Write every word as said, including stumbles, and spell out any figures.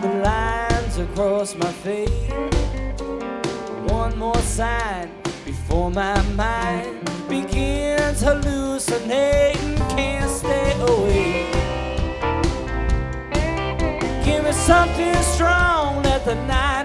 the lines across my face. One more sign before my mind begins hallucinating, can't stay away. Give me something strong, let the night